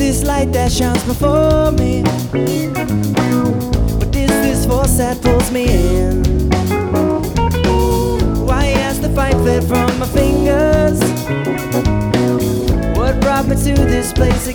this light that shines before me? What is this force that pulls me in? Why has the fight fled from my fingers? What brought me to this place again?